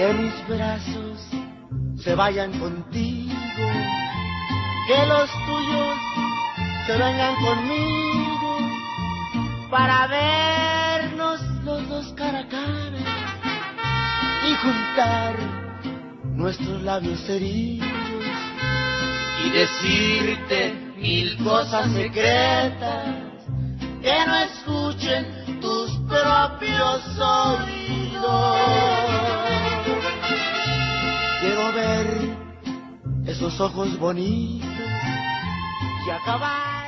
Que mis brazos se vayan contigo, que los tuyos se vengan conmigo, para vernos los dos cara a cara y juntar nuestros labios heridos y decirte mil cosas secretas que no escuchen tus propios oídos. Quiero ver esos ojos bonitos y acabar